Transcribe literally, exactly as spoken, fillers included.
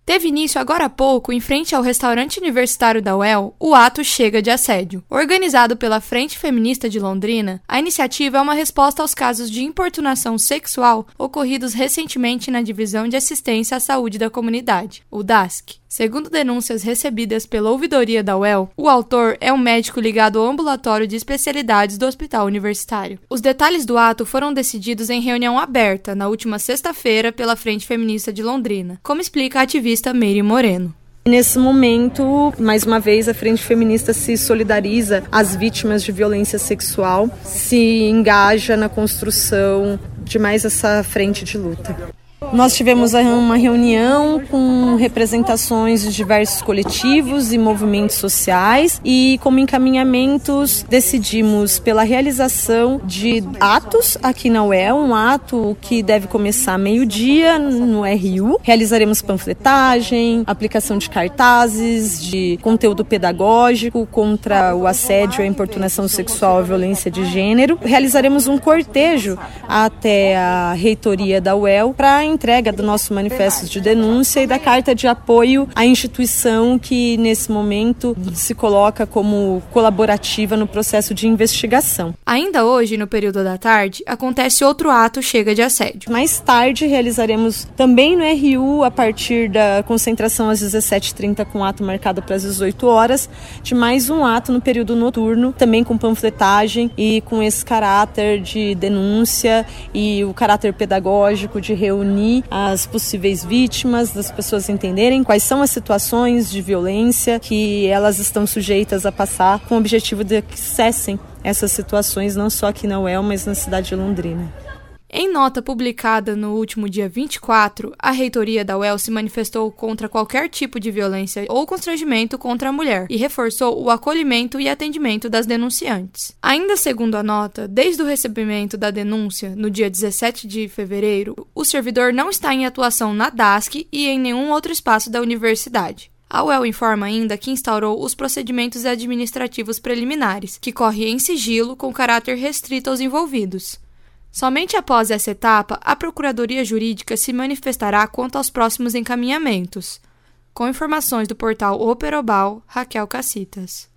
Teve início agora há pouco, em frente ao restaurante universitário da U E L, o ato Chega de Assédio. Organizado pela Frente Feminista de Londrina, a iniciativa é uma resposta aos casos de importunação sexual ocorridos recentemente na Divisão de Assistência à Saúde da Comunidade, o D A S C. Segundo denúncias recebidas pela ouvidoria da U E L, o autor é um médico ligado ao ambulatório de especialidades do hospital universitário. Os detalhes do ato foram decididos em reunião aberta, na última sexta-feira, pela Frente Feminista de Londrina, como explica a ativista Meire Moreno. Nesse momento, mais uma vez, a Frente Feminista se solidariza às vítimas de violência sexual, se engaja na construção de mais essa frente de luta. Nós tivemos uma reunião com representações de diversos coletivos e movimentos sociais e, como encaminhamentos, decidimos pela realização de atos aqui na U E L, um ato que deve começar meio-dia no R U. Realizaremos panfletagem, aplicação de cartazes, de conteúdo pedagógico contra o assédio, a importunação sexual e a violência de gênero. Realizaremos um cortejo até a reitoria da U E L para entrega do nosso manifesto de denúncia e da carta de apoio à instituição que, nesse momento, se coloca como colaborativa no processo de investigação. Ainda hoje, no período da tarde, acontece outro ato Chega de Assédio. Mais tarde, realizaremos também no R U, a partir da concentração às dezessete e trinta, com ato marcado para as dezoito horas, de mais um ato no período noturno, também com panfletagem e com esse caráter de denúncia e o caráter pedagógico de reunir as possíveis vítimas, das pessoas entenderem quais são as situações de violência que elas estão sujeitas a passar, com o objetivo de que cessem essas situações, não só aqui na U E L, mas na cidade de Londrina. Em nota publicada no último dia vinte e quatro, a reitoria da U E L se manifestou contra qualquer tipo de violência ou constrangimento contra a mulher e reforçou o acolhimento e atendimento das denunciantes. Ainda segundo a nota, desde o recebimento da denúncia, no dia dezessete de fevereiro, o servidor não está em atuação na D A S C e em nenhum outro espaço da universidade. A U E L informa ainda que instaurou os procedimentos administrativos preliminares, que correm em sigilo com caráter restrito aos envolvidos. Somente após essa etapa, a Procuradoria Jurídica se manifestará quanto aos próximos encaminhamentos. Com informações do portal Operobal, Raquel Cacitas.